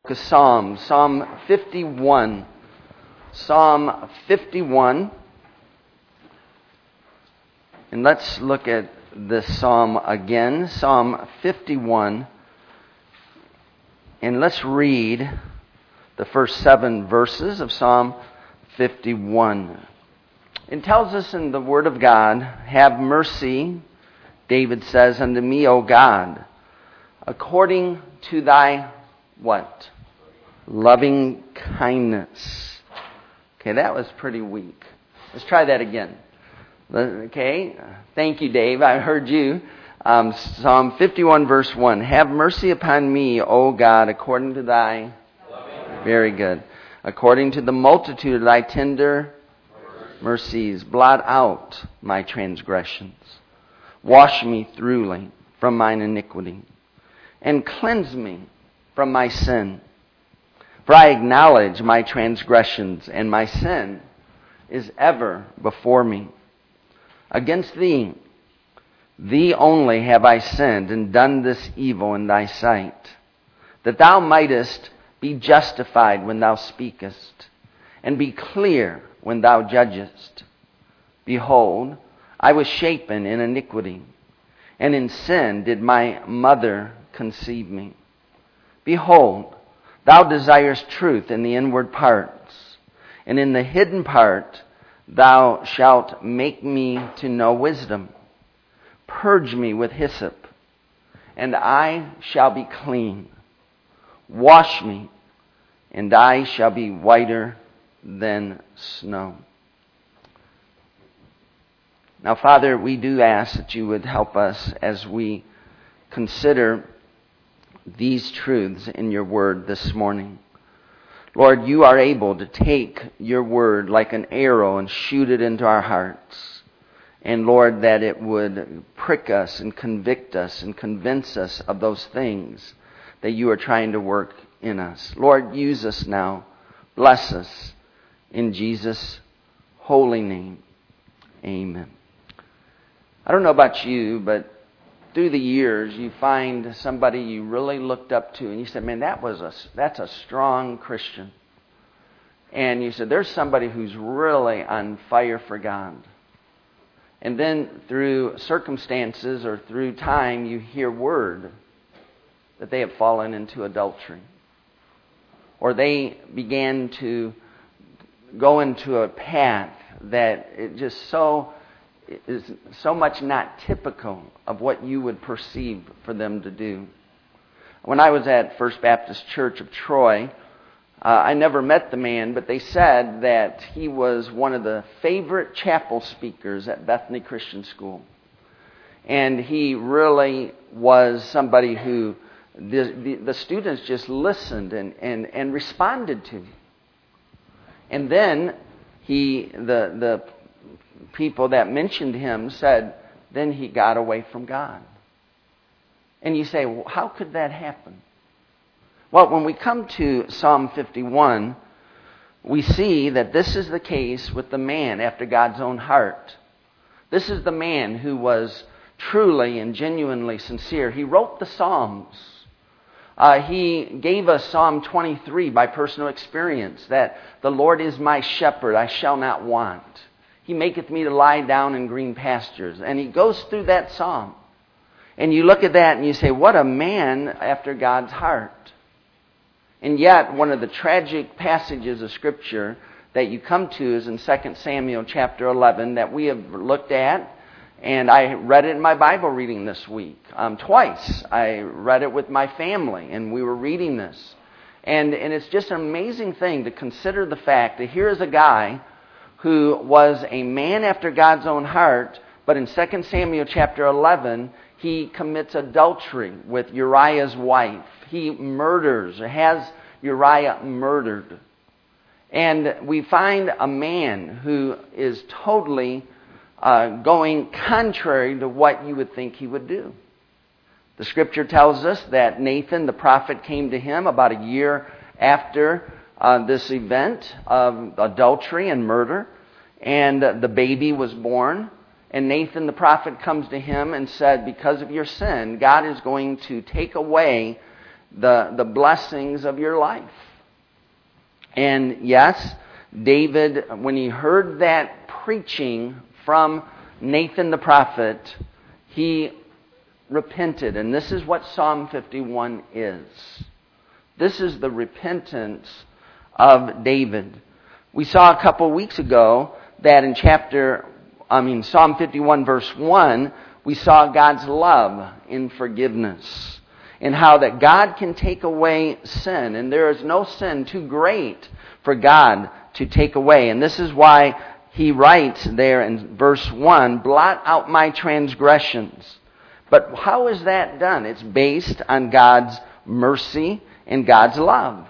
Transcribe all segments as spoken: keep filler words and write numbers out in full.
Psalm, Psalm fifty-one. Psalm fifty-one. And let's look at this psalm again. Psalm fifty-one. And let's read the first seven verses of Psalm fifty-one. It tells us in the Word of God, "Have mercy," David says, "unto me, O God, according to thy" what? "Loving kindness." Okay, that was pretty weak. Let's try that again. Okay, thank you, Dave. I heard you. Um, Psalm fifty-one, verse one. "Have mercy upon me, O God, according to thy..." Very good. "According to the multitude of thy tender mercies, blot out my transgressions. Wash me thoroughly from mine iniquity, and cleanse me from my sin. For I acknowledge my transgressions, and my sin is ever before me. Against thee, thee only have I sinned, and done this evil in thy sight, that thou mightest be justified when thou speakest, and be clear when thou judgest. Behold, I was shapen in iniquity, and in sin did my mother conceive me. Behold, thou desirest truth in the inward parts, and in the hidden part thou shalt make me to know wisdom. Purge me with hyssop, and I shall be clean. Wash me, and I shall be whiter than snow." Now, Father, we do ask that you would help us as we consider these truths in your word this morning. Lord, you are able to take your word like an arrow and shoot it into our hearts. And Lord, that it would prick us and convict us and convince us of those things that you are trying to work in us. Lord, use us now. Bless us. In Jesus' holy name, amen. I don't know about you, but through the years, you find somebody you really looked up to, and you said, man, that was a, that's a strong Christian. And you said, there's somebody who's really on fire for God. And then through circumstances or through time, you hear word that they have fallen into adultery. Or they began to go into a path that it just so is so much not typical of what you would perceive for them to do. When I was at First Baptist Church of Troy, uh, I never met the man, but they said that he was one of the favorite chapel speakers at Bethany Christian School. And he really was somebody who the, the, the students just listened and, and, and responded to. And then he, the the people that mentioned him said, then he got away from God. And you say, well, how could that happen? Well, when we come to Psalm fifty-one, we see that this is the case with the man after God's own heart. This is the man who was truly and genuinely sincere. He wrote the Psalms. Uh, he gave us Psalm twenty-three by personal experience, that the Lord is my shepherd, I shall not want. He maketh me to lie down in green pastures. And he goes through that psalm. And you look at that and you say, what a man after God's heart. And yet, one of the tragic passages of Scripture that you come to is in Second Samuel chapter eleven that we have looked at. And I read it in my Bible reading this week. Um, twice. I read it with my family, and we were reading this. And, and it's just an amazing thing to consider the fact that here is a guy who was a man after God's own heart, but in Second Samuel chapter eleven, he commits adultery with Uriah's wife. He murders, or has Uriah murdered. And we find a man who is totally uh, going contrary to what you would think he would do. The Scripture tells us that Nathan, the prophet, came to him about a year after Uh, this event of adultery and murder, and uh, the baby was born, and Nathan the prophet comes to him and said, because of your sin, God is going to take away the, the blessings of your life. And yes, David, when he heard that preaching from Nathan the prophet, he repented. And this is what Psalm fifty-one is. This is the repentance of David. We saw a couple weeks ago that in chapter, I mean Psalm fifty-one verse one, we saw God's love in forgiveness. And how that God can take away sin. And there is no sin too great for God to take away. And this is why he writes there in verse one, blot out my transgressions. But how is that done? It's based on God's mercy and God's love.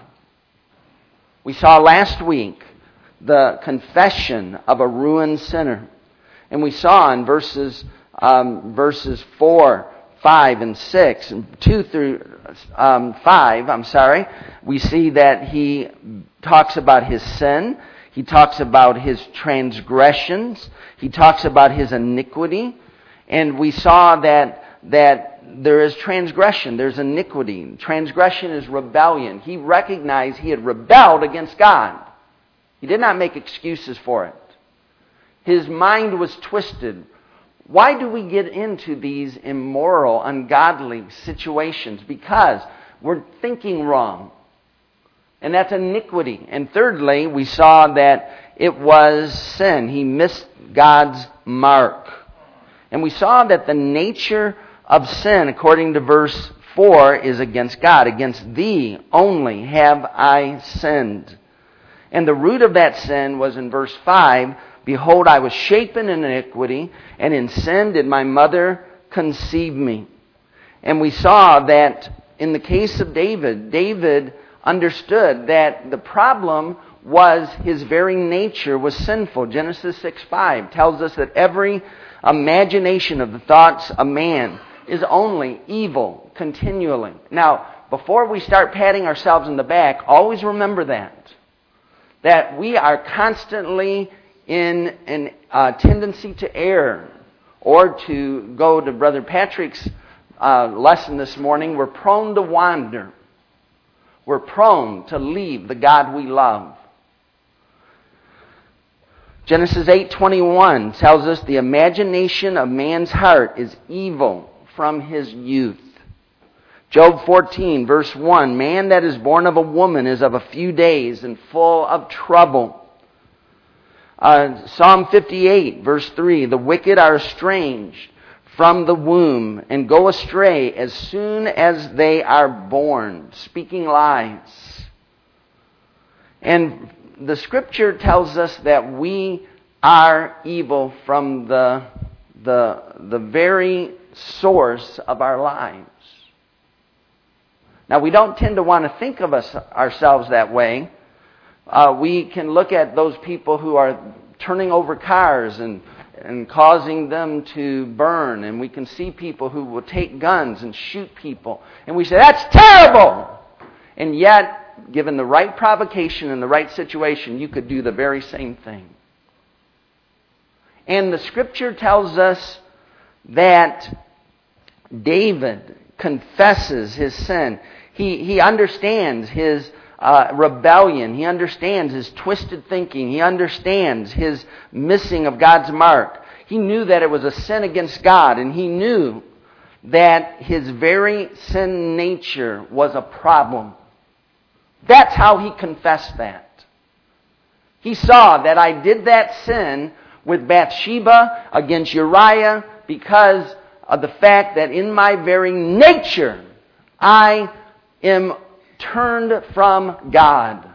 We saw last week the confession of a ruined sinner. And we saw in verses um, verses four, five, and six, and two through um, five, I'm sorry, we see that he talks about his sin. He talks about his transgressions. He talks about his iniquity. And we saw that that there is transgression, there's iniquity. Transgression is rebellion. He recognized he had rebelled against God. He did not make excuses for it. His mind was twisted. Why do we get into these immoral, ungodly situations? Because we're thinking wrong. And that's iniquity. And thirdly, we saw that it was sin. He missed God's mark. And we saw that the nature of sin, according to verse four, is against God. Against thee only have I sinned. And the root of that sin was in verse five, behold, I was shapen in iniquity, and in sin did my mother conceive me. And we saw that in the case of David, David understood that the problem was his very nature was sinful. Genesis six five tells us that every imagination of the thoughts of man is only evil continually. Now, before we start patting ourselves on the back, always remember that. That we are constantly in a uh, tendency to err. Or to go to Brother Patrick's uh, lesson this morning, we're prone to wander. We're prone to leave the God we love. Genesis eight twenty-one tells us the imagination of man's heart is evil from his youth. Job fourteen verse one, man that is born of a woman is of a few days and full of trouble. Uh, Psalm fifty-eight verse three, the wicked are estranged from the womb and go astray as soon as they are born, speaking lies. And the Scripture tells us that we are evil from the, the, the very source of our lives. Now, we don't tend to want to think of us ourselves that way. Uh, we can look at those people who are turning over cars and, and causing them to burn. And we can see people who will take guns and shoot people. And we say, that's terrible! And yet, given the right provocation and the right situation, you could do the very same thing. And the Scripture tells us that David confesses his sin. He, he understands his uh, rebellion. He understands his twisted thinking. He understands his missing of God's mark. He knew that it was a sin against God, and he knew that his very sin nature was a problem. That's how he confessed that. He saw that I did that sin with Bathsheba against Uriah because of the fact that in my very nature I am turned from God.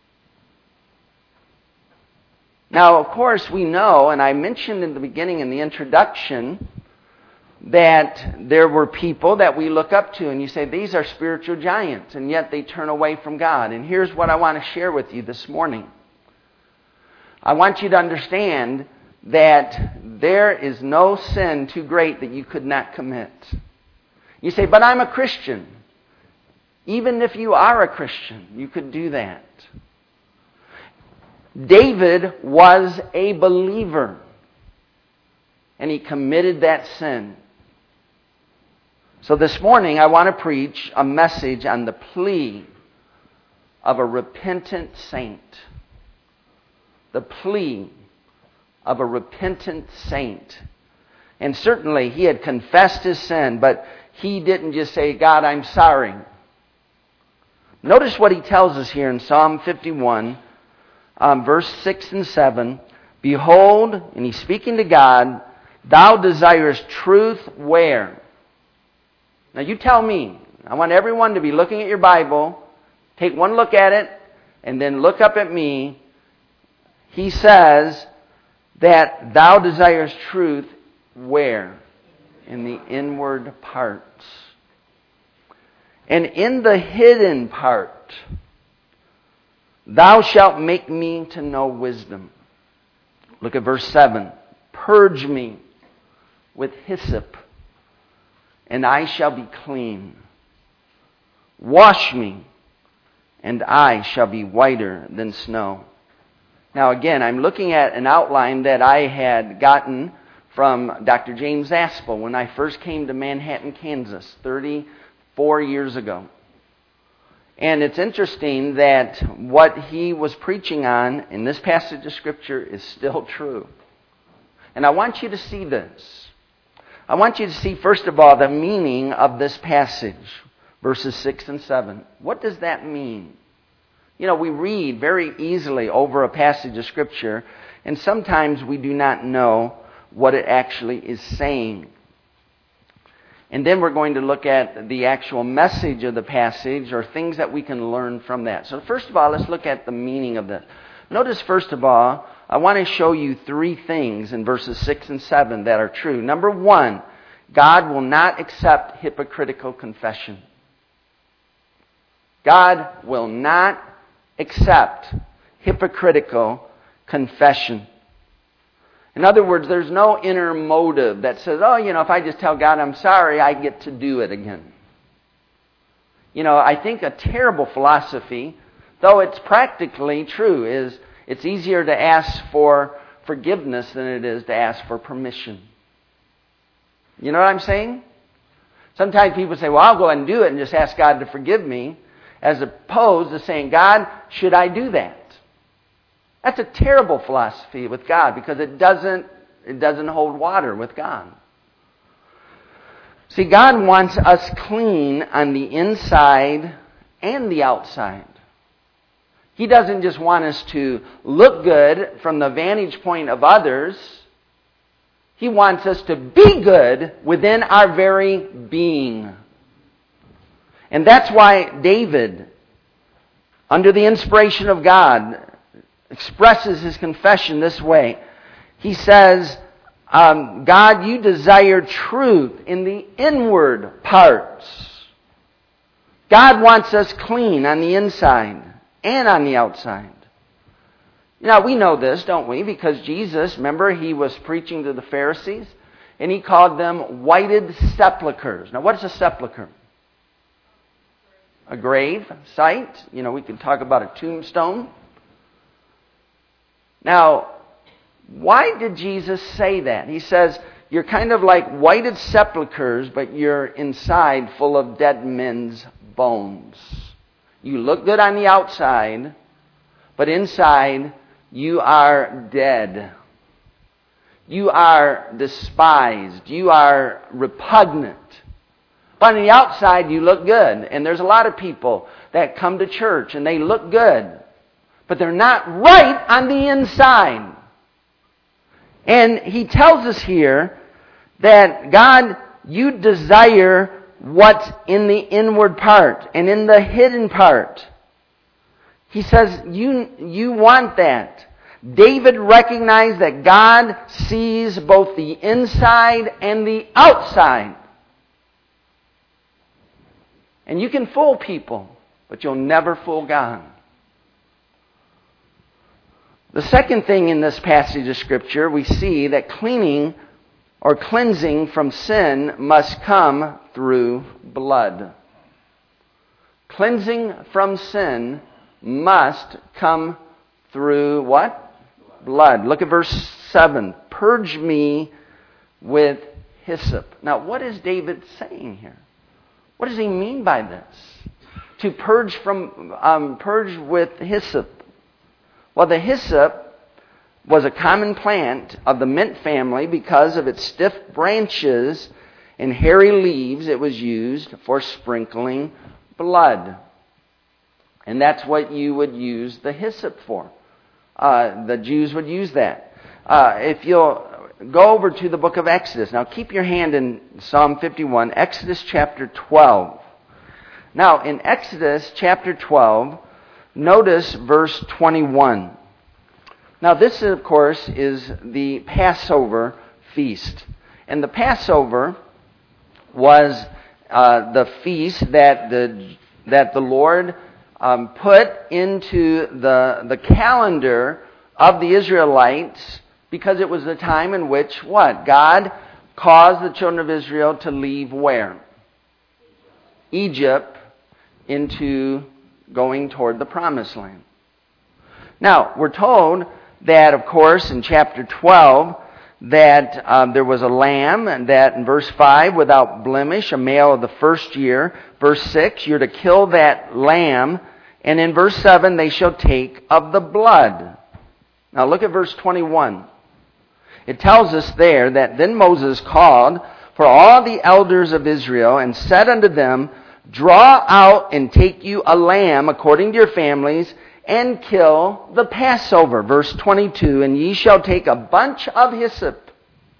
Now, of course, we know, and I mentioned in the beginning in the introduction, that there were people that we look up to and you say, these are spiritual giants, and yet they turn away from God. And here's what I want to share with you this morning. I want you to understand that there is no sin too great that you could not commit. You say, but I'm a Christian. Even if you are a Christian, you could do that. David was a believer, and he committed that sin. So this morning I want to preach a message on the plea of a repentant saint. The plea of a repentant saint. And certainly he had confessed his sin, but he didn't just say, God, I'm sorry. Notice what he tells us here in Psalm fifty-one, um, verse six and seven. Behold, and he's speaking to God, thou desirest truth where? Now you tell me. I want everyone to be looking at your Bible. Take one look at it, and then look up at me. He says that thou desirest truth where? In the inward parts. And in the hidden part, thou shalt make me to know wisdom. Look at verse seven. Purge me with hyssop, and I shall be clean. Wash me, and I shall be whiter than snow. Now again, I'm looking at an outline that I had gotten from Doctor James Aspel when I first came to Manhattan, Kansas, thirty-four years ago. And it's interesting that what he was preaching on in this passage of Scripture is still true. And I want you to see this. I want you to see, first of all, the meaning of this passage, verses six and seven. What does that mean? You know, we read very easily over a passage of Scripture, and sometimes we do not know what it actually is saying. And then we're going to look at the actual message of the passage or things that we can learn from that. So first of all, let's look at the meaning of this. Notice, first of all, I want to show you three things in verses six and seven that are true. Number one, God will not accept hypocritical confession. God will not accept hypocritical confession. In other words, there's no inner motive that says, oh, you know, if I just tell God I'm sorry, I get to do it again. You know, I think a terrible philosophy, though it's practically true, is it's easier to ask for forgiveness than it is to ask for permission. You know what I'm saying? Sometimes people say, well, I'll go ahead and do it and just ask God to forgive me, as opposed to saying, God, should I do that? That's a terrible philosophy with God because it doesn't, it doesn't hold water with God. See, God wants us clean on the inside and the outside. He doesn't just want us to look good from the vantage point of others. He wants us to be good within our very being. And that's why David, under the inspiration of God, expresses his confession this way. He says, um, God, you desire truth in the inward parts. God wants us clean on the inside and on the outside. Now, we know this, don't we? Because Jesus, remember, he was preaching to the Pharisees, and he called them whited sepulchres. Now, what is a sepulcher? A grave site. You know, we could talk about a tombstone. Now, why did Jesus say that? He says, you're kind of like whited sepulchres, but you're inside full of dead men's bones. You look good on the outside, but inside you are dead. You are despised. You are repugnant. But on the outside you look good. And there's a lot of people that come to church and they look good, but they're not right on the inside. And he tells us here that God, you desire what's in the inward part and in the hidden part. He says you, you want that. David recognized that God sees both the inside and the outside. And you can fool people, but you'll never fool God. The second thing in this passage of Scripture, we see that cleaning or cleansing from sin must come through blood. Cleansing from sin must come through what? Blood. Look at verse seven. Purge me with hyssop. Now, what is David saying here? What does he mean by this? To purge from um, purge with hyssop. Well, the hyssop was a common plant of the mint family because of its stiff branches and hairy leaves. It was used for sprinkling blood. And that's what you would use the hyssop for. Uh, the Jews would use that. Uh, if you'll go over to the book of Exodus. Now keep your hand in Psalm fifty-one, Exodus chapter twelve. Now in Exodus chapter twelve, notice verse twenty-one. Now this, of course, is the Passover feast. And the Passover was uh, the feast that the that the Lord um, put into the the calendar of the Israelites, because it was the time in which what? God caused the children of Israel to leave where? Egypt, into going toward the Promised Land. Now, we're told that, of course, in chapter twelve, that um, there was a lamb, and that in verse five, without blemish, a male of the first year. Verse six, you're to kill that lamb. And in verse seven, they shall take of the blood. Now look at verse twenty-one. It tells us there that then Moses called for all the elders of Israel and said unto them, draw out and take you a lamb according to your families, and kill the Passover. Verse twenty-two, and ye shall take a bunch of hyssop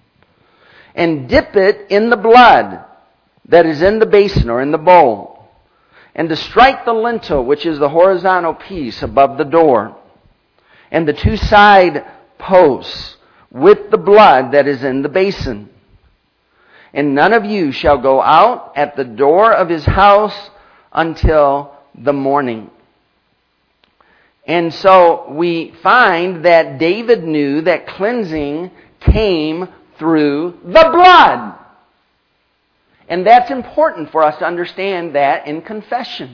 and dip it in the blood that is in the basin or in the bowl, and to strike the lintel, which is the horizontal piece above the door, and the two side posts with the blood that is in the basin. And none of you shall go out at the door of his house until the morning. And so we find that David knew that cleansing came through the blood. And that's important for us to understand that in confession.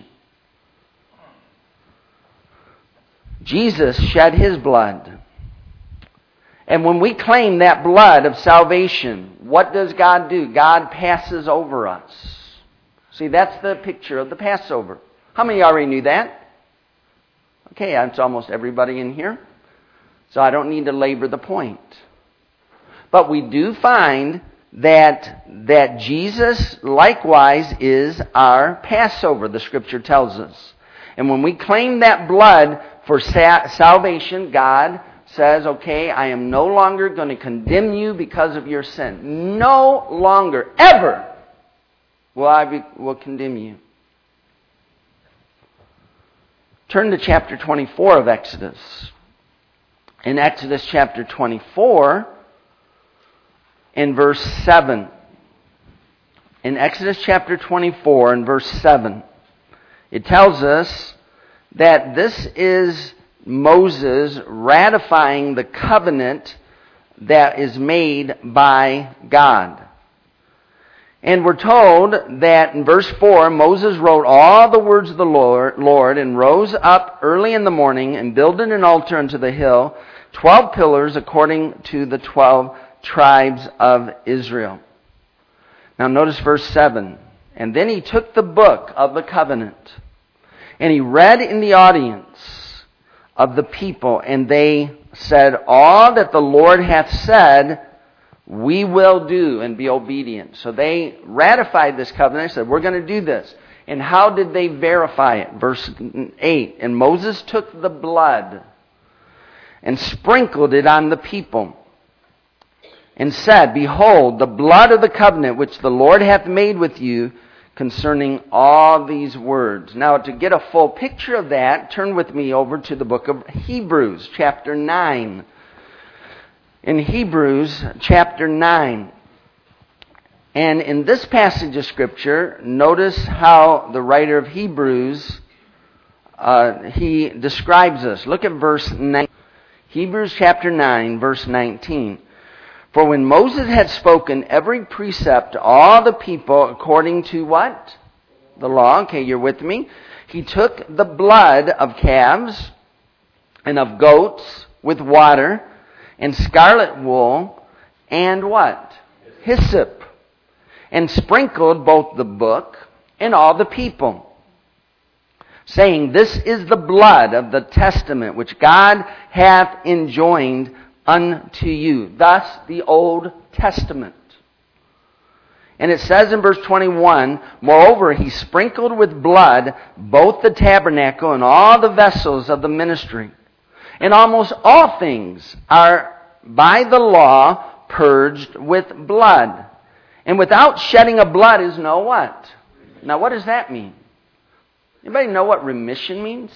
Jesus shed his blood. And when we claim that blood of salvation, what does God do? God passes over us. See, that's the picture of the Passover. How many already knew that? Okay, that's almost everybody in here. So I don't need to labor the point. But we do find that, that Jesus likewise is our Passover, the Scripture tells us. And when we claim that blood for sa- salvation, God says, okay, I am no longer going to condemn you because of your sin. No longer, ever, will I be, will condemn you. Turn to chapter twenty-four of Exodus. In Exodus chapter twenty-four, in verse seven. In Exodus chapter twenty-four, in verse seven, it tells us that this is Moses ratifying the covenant that is made by God. And we're told that in verse four, Moses wrote all the words of the Lord, Lord and rose up early in the morning and builded an altar unto the hill, twelve pillars according to the twelve tribes of Israel. Now notice verse seven. And then he took the book of the covenant, and he read in the audience of the people, and they said, all that the Lord hath said, we will do and be obedient. So they ratified this covenant. They said, we're going to do this. And how did they verify it? Verse eight, and Moses took the blood and sprinkled it on the people, and said, behold, the blood of the covenant which the Lord hath made with you concerning all these words. Now, to get a full picture of that, turn with me over to the book of Hebrews, chapter nine. In Hebrews, chapter nine. And in this passage of Scripture, notice how the writer of Hebrews, uh, he describes us. Look at verse nine. Hebrews chapter nine, verse nineteen. For when Moses had spoken every precept to all the people according to what? The law. Okay, you're with me. He took the blood of calves and of goats with water and scarlet wool and what? Hyssop. And sprinkled both the book and all the people, saying, This is the blood of the testament which God hath enjoined unto you. Thus the Old Testament. And it says in verse twenty-one, Moreover, he sprinkled with blood both the tabernacle and all the vessels of the ministry. And almost all things are by the law purged with blood. And without shedding of blood is no what? Now what does that mean? Anybody know what remission means?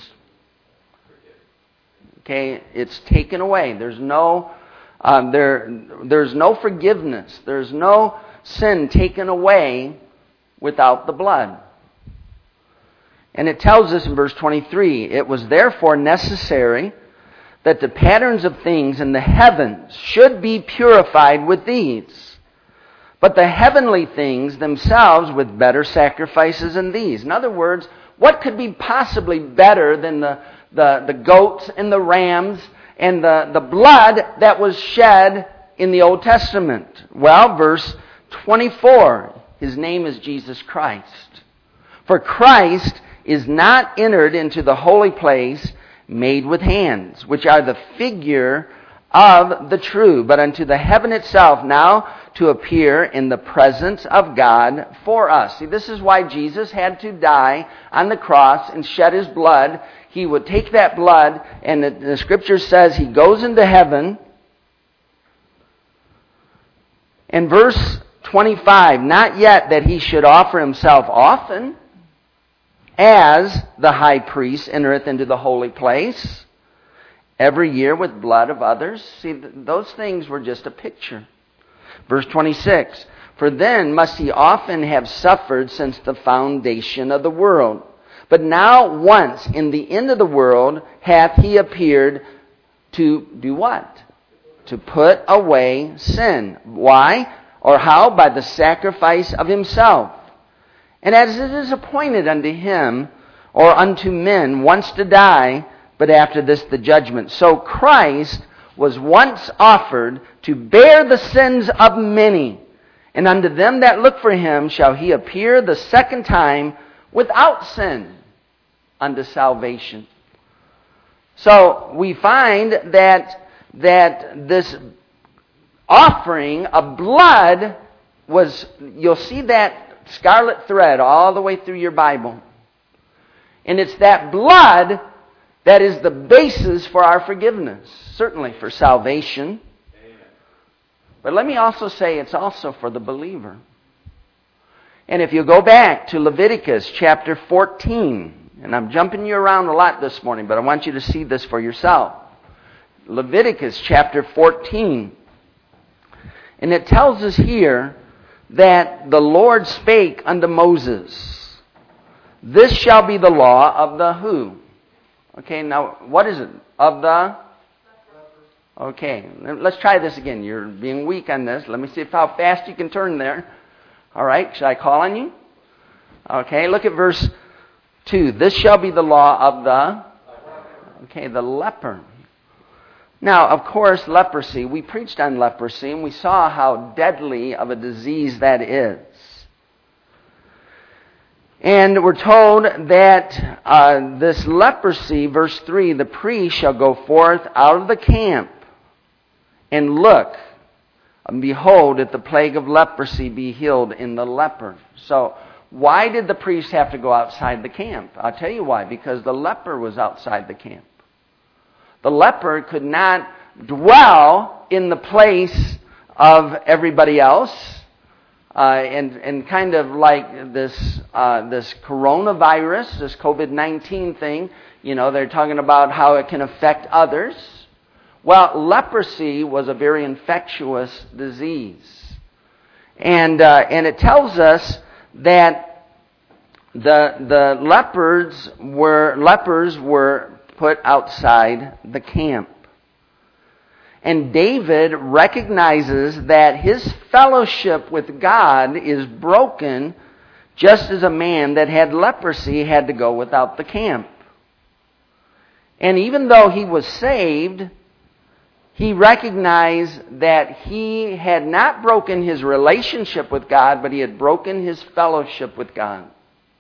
Okay, it's taken away. There's no, um, there, there's no forgiveness. There's no sin taken away without the blood. And it tells us in verse twenty-three, It was therefore necessary that the patterns of things in the heavens should be purified with these, but the heavenly things themselves with better sacrifices than these. In other words, what could be possibly better than the, the, the goats and the rams and the, the blood that was shed in the Old Testament? Well, verse twenty-four, His name is Jesus Christ. For Christ is not entered into the holy place made with hands, which are the figure of the true, but unto the heaven itself now to appear in the presence of God for us. See, this is why Jesus had to die on the cross and shed His blood. He would take that blood, and the, the Scripture says He goes into heaven. And verse twenty-five, Not yet that He should offer Himself often, as the high priest entereth into the holy place every year with blood of others. See, those things were just a picture. Verse twenty-six, For then must He often have suffered since the foundation of the world. But now once in the end of the world hath He appeared to do what? To put away sin. Why? Or how? By the sacrifice of Himself. And as it is appointed unto Him, or unto men, once to die, but after this the judgment. So Christ was once offered to bear the sins of many. And unto them that look for Him shall He appear the second time without sin unto salvation. So we find that, that this offering of blood was, you'll see that scarlet thread all the way through your Bible. And it's that blood that is the basis for our forgiveness, certainly for salvation. Amen. But let me also say it's also for the believer. And if you go back to Leviticus chapter fourteen, and I'm jumping you around a lot this morning, but I want you to see this for yourself. Leviticus chapter fourteen. And it tells us here that the Lord spake unto Moses, This shall be the law of the who? Okay, now what is it? Of the? Okay, let's try this again. You're being weak on this. Let me see if how fast you can turn there. All right, should I call on you? Okay, look at verse two. This shall be the law of the? Okay, the leper. Now, of course, leprosy, we preached on leprosy, and we saw how deadly of a disease that is. And we're told that uh, this leprosy, verse three, the priest shall go forth out of the camp and look, and behold, if the plague of leprosy be healed in the leper. So, why did the priest have to go outside the camp? I'll tell you why. Because the leper was outside the camp. The leper could not dwell in the place of everybody else. Uh, and, and kind of like this uh, this coronavirus, this covid nineteen thing, you know, they're talking about how it can affect others. Well, leprosy was a very infectious disease. And uh, and it tells us that the the lepers were lepers were put outside the camp. And David recognizes that his fellowship with God is broken, just as a man that had leprosy had to go without the camp. And even though he was saved, he recognized that he had not broken his relationship with God, but he had broken his fellowship with God.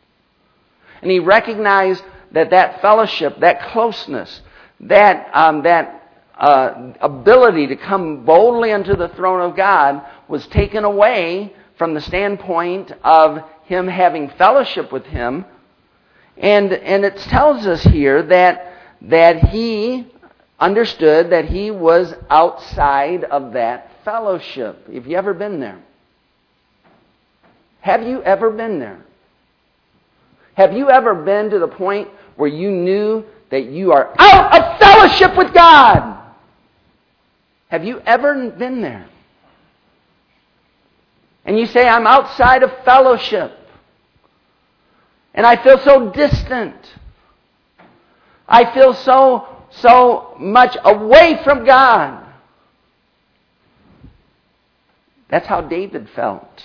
And he recognized that that fellowship, that closeness, that um, that uh, ability to come boldly unto the throne of God was taken away from the standpoint of him having fellowship with him. And and it tells us here that that he understood that he was outside of that fellowship. Have you ever been there? Have you ever been there? Have you ever been to the point where you knew that you are out of fellowship with God? Have you ever been there? And you say, I'm outside of fellowship. And I feel so distant. I feel so, so much away from God. That's how David felt.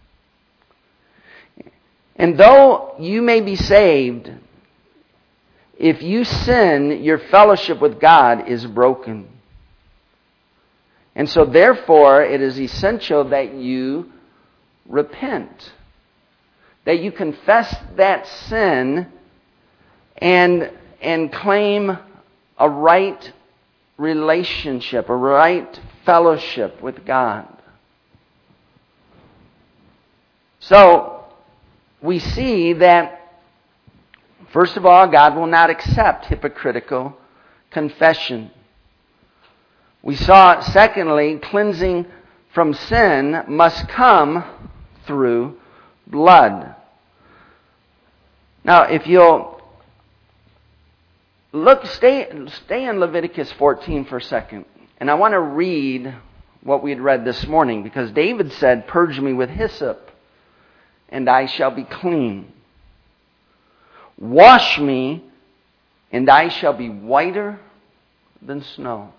And though you may be saved, if you sin, your fellowship with God is broken. And so therefore, it is essential that you repent. That you confess that sin and, and claim a right relationship, a right fellowship with God. So, we see that, first of all, God will not accept hypocritical confession. We saw, secondly, cleansing from sin must come through blood. Now, if you'll look, stay, stay in Leviticus fourteen for a second. And I want to read what we had read this morning, because David said, purge me with hyssop, and I shall be clean. Wash me, and I shall be whiter than snow.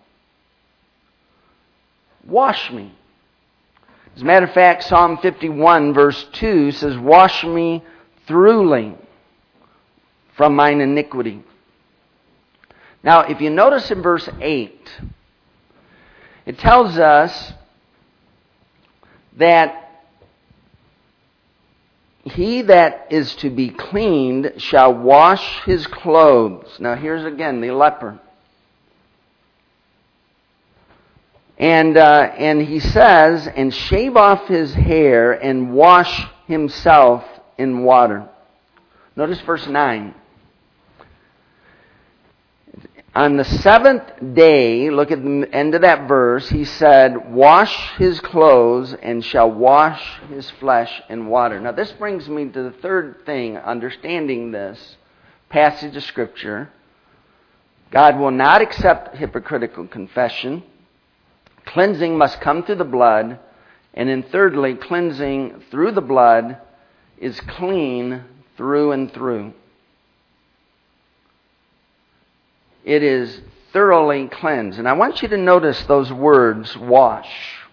Wash me. As a matter of fact, Psalm fifty-one verse two says, wash me thoroughly from mine iniquity. Now, if you notice in verse eight, it tells us that he that is to be cleaned shall wash his clothes. Now here's again the leper. And uh, and he says, and shave off his hair and wash himself in water. Notice verse nine. On the seventh day, look at the end of that verse, he said, wash his clothes and shall wash his flesh in water. Now this brings me to the third thing, understanding this passage of Scripture. God will not accept hypocritical confession. Cleansing must come through the blood. And then thirdly, cleansing through the blood is clean through and through. It is thoroughly cleansed. And I want you to notice those words, wash.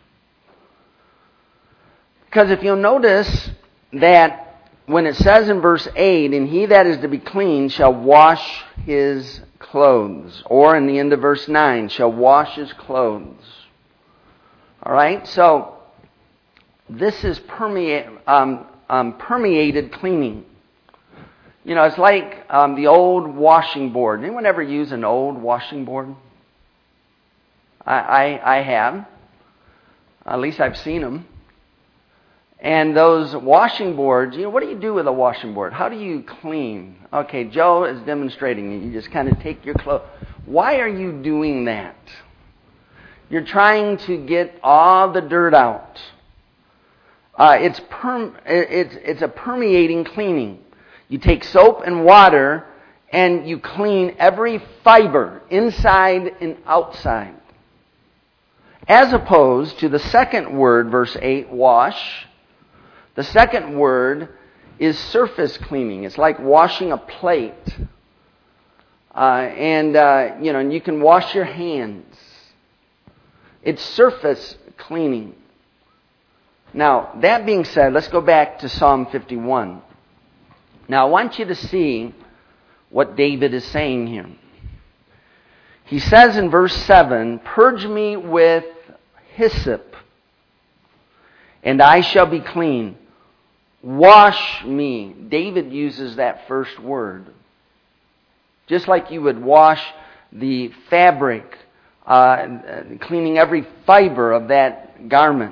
Because if you'll notice that when it says in verse eight, and he that is to be clean shall wash his clothes. Or in the end of verse nine, shall wash his clothes. All right? So, this is permeate, um, um, permeated cleaning. You know, it's like um, the old washing board. Anyone ever use an old washing board? I, I, I have. At least I've seen them. And those washing boards, you know, what do you do with a washing board? How do you clean? Okay, Joe is demonstrating it. You just kind of take your clothes. Why are you doing that? You're trying to get all the dirt out. Uh, it's perm- it's it's a permeating cleaning. You take soap and water and you clean every fiber, inside and outside. As opposed to the second word, verse eight, wash. The second word is surface cleaning. It's like washing a plate. Uh, and, uh, you know, and you can wash your hands. It's surface cleaning. Now, that being said, let's go back to Psalm fifty-one. Now, I want you to see what David is saying here. He says in verse seven, purge me with hyssop, and I shall be clean. Wash me. David uses that first word. Just like you would wash the fabric, uh, cleaning every fiber of that garment.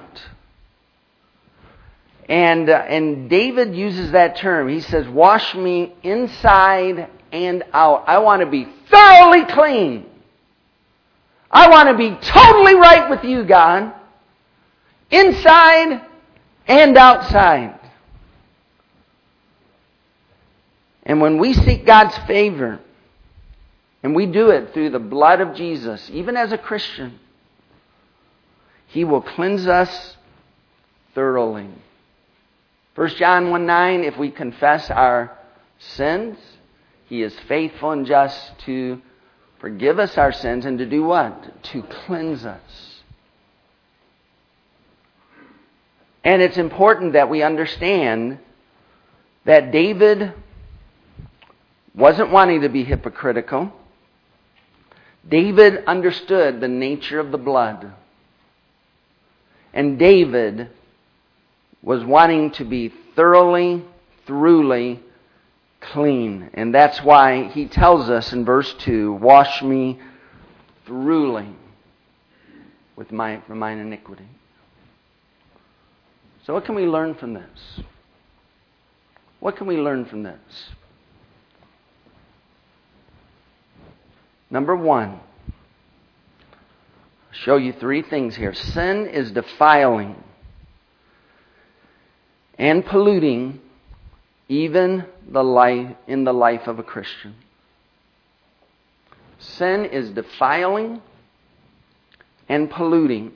And, uh, and David uses that term. He says, wash me inside and out. I want to be thoroughly clean. I want to be totally right with you, God. Inside and outside. And when we seek God's favor, and we do it through the blood of Jesus, even as a Christian, He will cleanse us thoroughly. First John one nine, if we confess our sins, He is faithful and just to forgive us our sins and to do what? To cleanse us. And it's important that we understand that David wasn't wanting to be hypocritical. David understood the nature of the blood. And David was wanting to be thoroughly, thoroughly clean. And that's why he tells us in verse two, wash me thoroughly with my, from mine iniquity. So what can we learn from this? What can we learn from this? Number one, I'll show you three things here. Sin is defiling and polluting even the life in the life of a Christian. Sin is defiling and polluting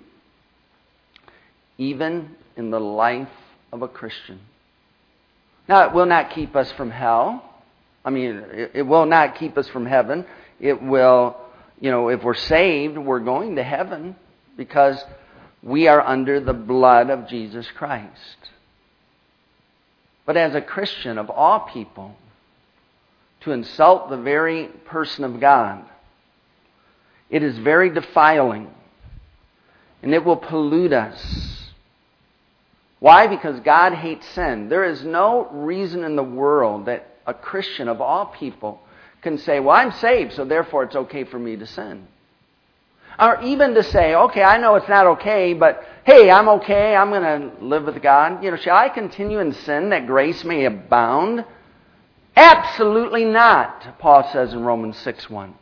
even in the life of a Christian. Now, it will not keep us from hell. I mean, it, it will not keep us from heaven. It will, you know, if we're saved, we're going to heaven because we are under the blood of Jesus Christ. But as a Christian, of all people, to insult the very person of God, it is very defiling. And it will pollute us. Why? Because God hates sin. There is no reason in the world that a Christian of all people can say, well, I'm saved, so therefore it's okay for me to sin. Or even to say, okay, I know it's not okay, but hey, I'm okay, I'm going to live with God. You know, shall I continue in sin that grace may abound? Absolutely not, Paul says in Romans six one.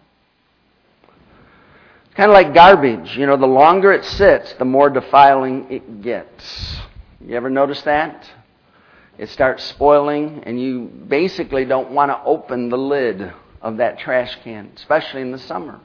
It's kind of like garbage. You know, the longer it sits, the more defiling it gets. You ever notice that? It starts spoiling, and you basically don't want to open the lid of that trash can, especially in the summer.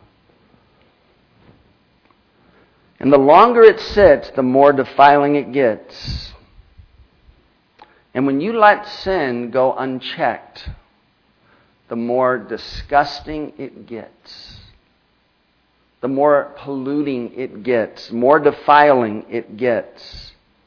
And the longer it sits, the more defiling it gets. And when you let sin go unchecked, the more disgusting it gets. The more polluting it gets, more defiling it gets.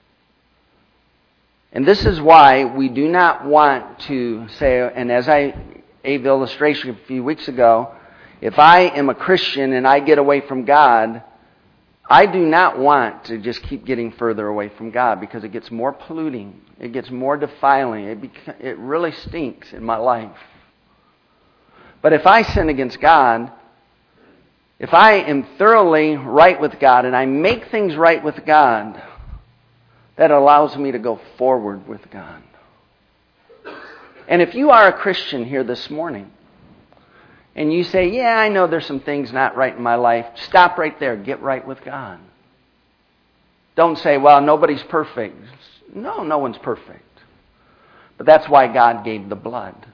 And this is why we do not want to say, and as I gave the illustration a few weeks ago, if I am a Christian and I get away from God, I do not want to just keep getting further away from God because it gets more polluting. It gets more defiling. It, beca- it really stinks in my life. But if I sin against God, if I am thoroughly right with God and I make things right with God, that allows me to go forward with God. And if you are a Christian here this morning, and you say, yeah, I know there's some things not right in my life, stop right there. Get right with God. Don't say, well, nobody's perfect. No, no one's perfect. But that's why God gave the blood.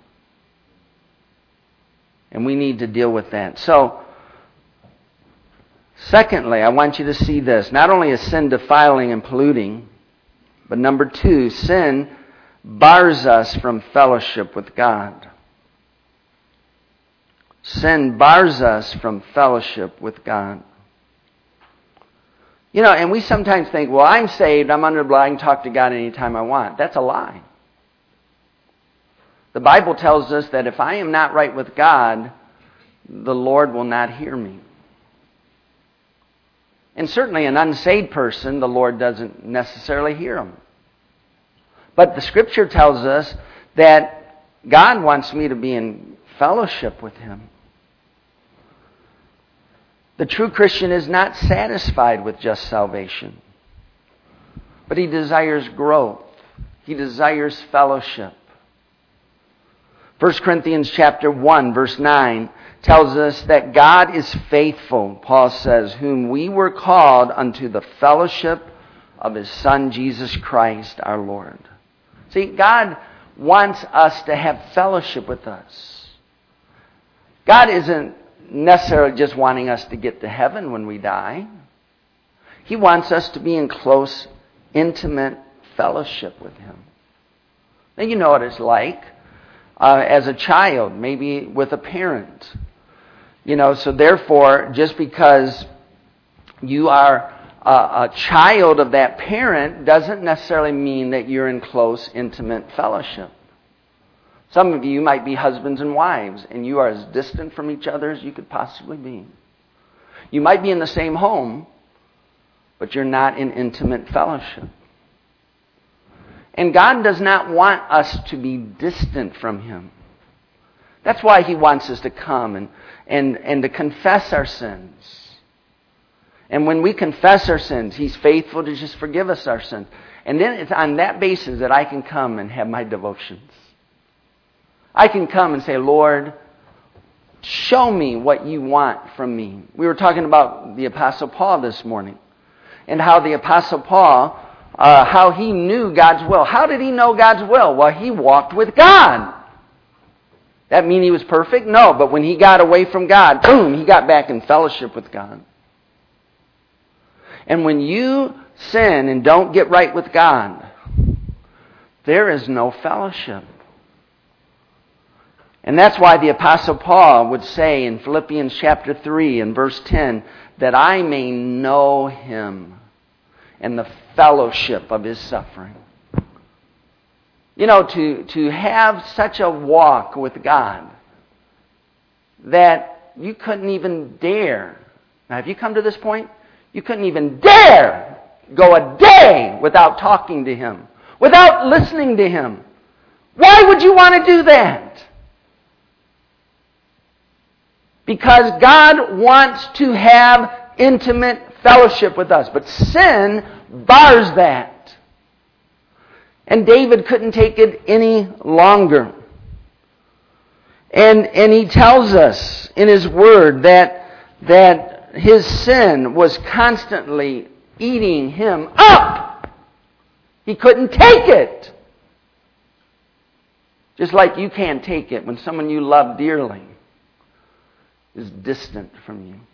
And we need to deal with that. So, secondly, I want you to see this. Not only is sin defiling and polluting, but number two, sin bars us from fellowship with God. Sin bars us from fellowship with God. You know, and we sometimes think, well, I'm saved, I'm under the blood, I can talk to God anytime I want. That's a lie. The Bible tells us that if I am not right with God, the Lord will not hear me. And certainly an unsaved person, the Lord doesn't necessarily hear him. But the Scripture tells us that God wants me to be in fellowship with Him. The true Christian is not satisfied with just salvation, but he desires growth. He desires fellowship. First Corinthians chapter one, verse nine tells us that God is faithful, Paul says, whom we were called unto the fellowship of His Son, Jesus Christ, our Lord. See, God wants us to have fellowship with us. God isn't necessarily just wanting us to get to heaven when we die. He wants us to be in close, intimate fellowship with Him. Now, you know what it's like uh, as a child, maybe with a parent. You know, so therefore, just because you are a, a child of that parent doesn't necessarily mean that you're in close, intimate fellowship. Some of you might be husbands and wives, and you are as distant from each other as you could possibly be. You might be in the same home, but you're not in intimate fellowship. And God does not want us to be distant from Him. That's why He wants us to come and, and, and to confess our sins. And when we confess our sins, He's faithful to just forgive us our sins. And then it's on that basis that I can come and have my devotions. I can come and say, Lord, show me what you want from me. We were talking about the Apostle Paul this morning, and how the Apostle Paul, uh, how he knew God's will. How did he know God's will? Well, he walked with God. That mean he was perfect? No, but when he got away from God, boom, he got back in fellowship with God. And when you sin and don't get right with God, there is no fellowship. And that's why the Apostle Paul would say in Philippians chapter three and verse ten, that I may know Him and the fellowship of His suffering. You know, to, to have such a walk with God that you couldn't even dare. Now, have you come to this point? You couldn't even dare go a day without talking to Him, without listening to Him. Why would you want to do that? Because God wants to have intimate fellowship with us. But sin bars that. And David couldn't take it any longer. And, and he tells us in his word that, that his sin was constantly eating him up. He couldn't take it. Just like you can't take it when someone you love dearly is distant from you.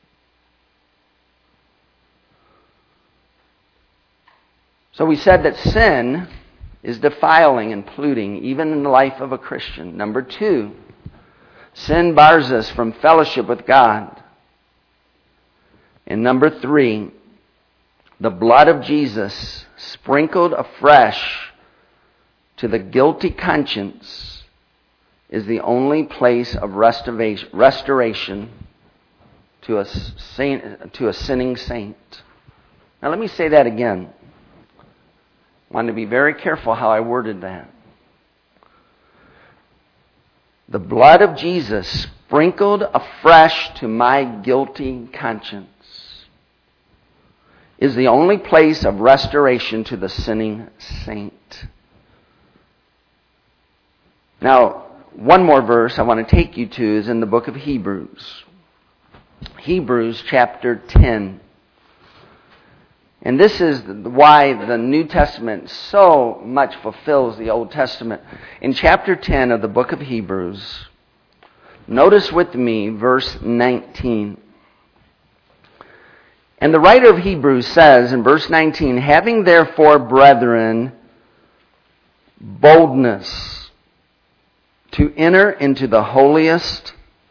So we said that sin is defiling and polluting, even in the life of a Christian. Number two, sin bars us from fellowship with God. And number three, the blood of Jesus sprinkled afresh to the guilty conscience is the only place of restoration, restoration to a saint, to a sinning saint. Now let me say that again. I want to be very careful how I worded that. The blood of Jesus sprinkled afresh to my guilty conscience is the only place of restoration to the sinning saint. Now, one more verse I want to take you to is in the book of Hebrews. Hebrews chapter ten. And this is why the New Testament so much fulfills the Old Testament. In chapter ten of the book of Hebrews, notice with me verse nineteen. And the writer of Hebrews says in verse nineteen, having therefore, brethren, boldness to enter into the holiest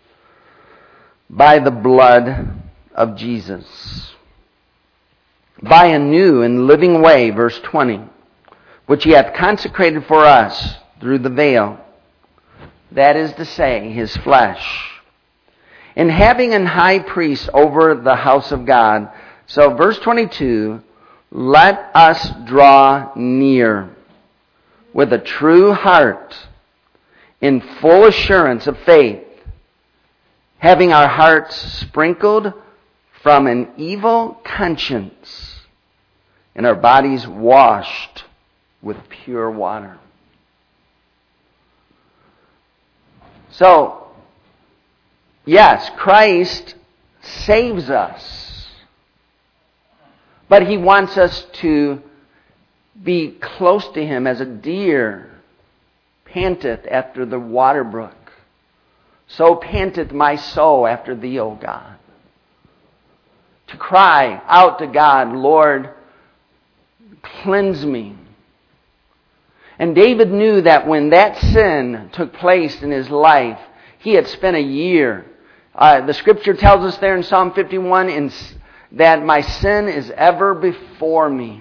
by the blood of Jesus, by a new and living way, verse twenty, which He hath consecrated for us through the veil, that is to say, His flesh, and having an high priest over the house of God. So verse twenty-two, let us draw near with a true heart, in full assurance of faith, having our hearts sprinkled from an evil conscience and our bodies washed with pure water. So, yes, Christ saves us, but He wants us to be close to Him as a deer panteth after the water brook. So panteth my soul after Thee, O God. To cry out to God, Lord, cleanse me. And David knew that when that sin took place in his life, he had spent a year. Uh, the scripture tells us there in Psalm fifty-one in, that my sin is ever before me.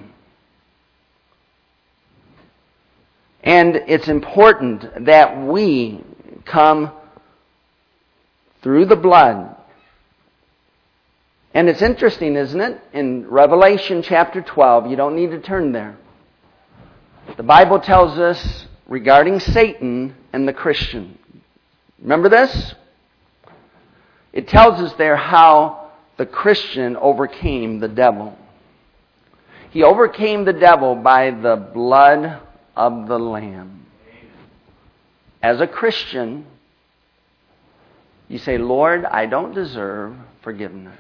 And it's important that we come through the blood. And it's interesting, isn't it? In Revelation chapter twelve, you don't need to turn there. The Bible tells us regarding Satan and the Christian. Remember this? It tells us there how the Christian overcame the devil. He overcame the devil by the blood of the Lamb. As a Christian, you say, Lord, I don't deserve forgiveness.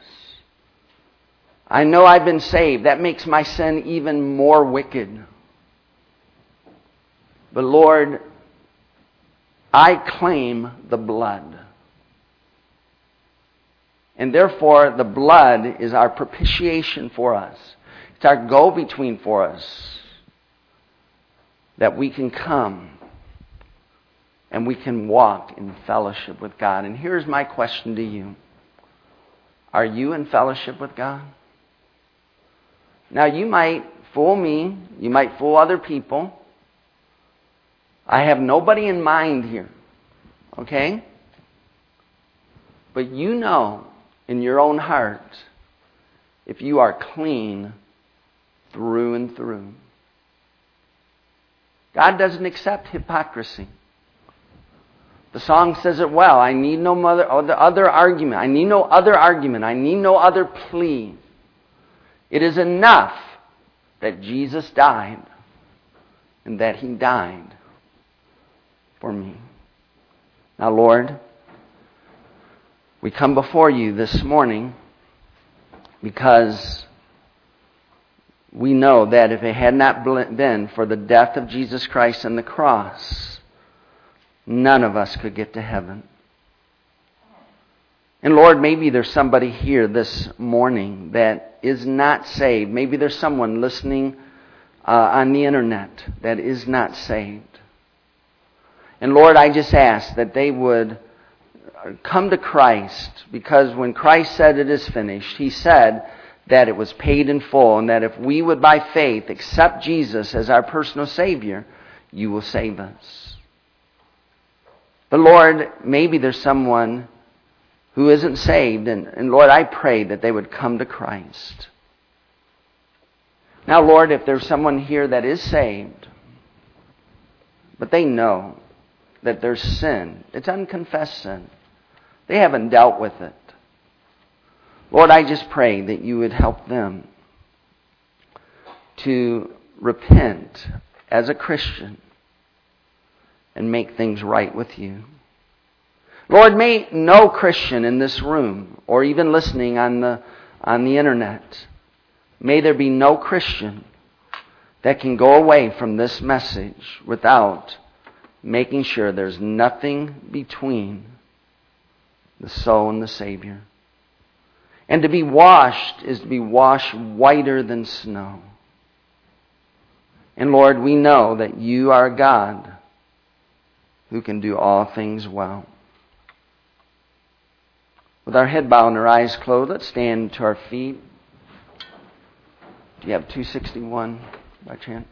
I know I've been saved. That makes my sin even more wicked. But Lord, I claim the blood. And therefore, the blood is our propitiation for us. It's our go-between for us. That we can come and we can walk in fellowship with God. And here's my question to you. Are you in fellowship with God? Now, you might fool me. You might fool other people. I have nobody in mind here. Okay? But you know in your own heart if you are clean through and through. God doesn't accept hypocrisy. The song says it well. I need no other, other argument. I need no other argument. I need no other plea. It is enough that Jesus died and that He died for me. Now, Lord, we come before You this morning because we know that if it had not been for the death of Jesus Christ on the cross, none of us could get to heaven. And Lord, maybe there's somebody here this morning that is not saved. Maybe there's someone listening uh, on the internet that is not saved. And Lord, I just ask that they would come to Christ, because when Christ said it is finished, He said that it was paid in full, and that if we would by faith accept Jesus as our personal Savior, You will save us. But Lord, maybe there's someone who isn't saved, and, and Lord, I pray that they would come to Christ. Now, Lord, if there's someone here that is saved, but they know that there's sin, it's unconfessed sin, they haven't dealt with it. Lord, I just pray that You would help them to repent as a Christian and make things right with You. Lord, may no Christian in this room, or even listening on the on the internet, may there be no Christian that can go away from this message without making sure there's nothing between the soul and the Savior. And to be washed is to be washed whiter than snow. And Lord, we know that You are a God who can do all things well. With our head bowed and our eyes closed, let's stand to our feet. Do you have two sixty-one by chance?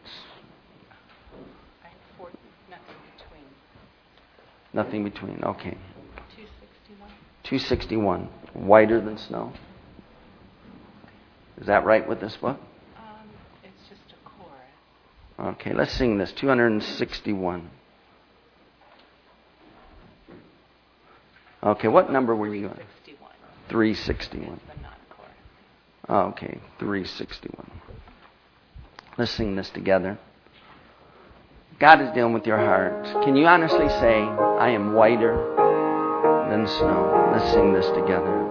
I have four, nothing between. Nothing between, okay. two sixty-one. two sixty-one, whiter than snow. Is that right with this book? Um, it's just a chorus. Okay, let's sing this. two hundred sixty-one. Okay, what number were you on? sixty-one. three sixty-one. The non-chord. Okay, three sixty-one. Let's sing this together. God is dealing with your heart. Can you honestly say, I am whiter than snow? Let's sing this together.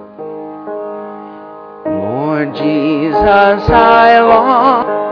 Lord Jesus, I long.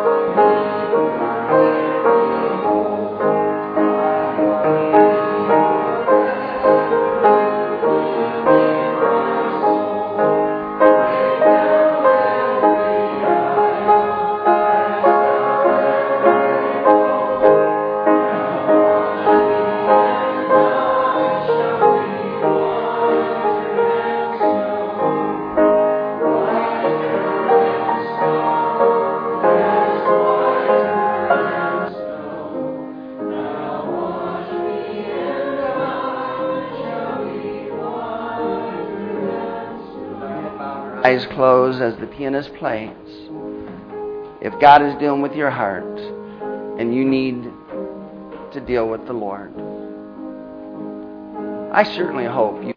Eyes closed as the pianist plays. If God is dealing with your heart and you need to deal with the Lord, I certainly hope you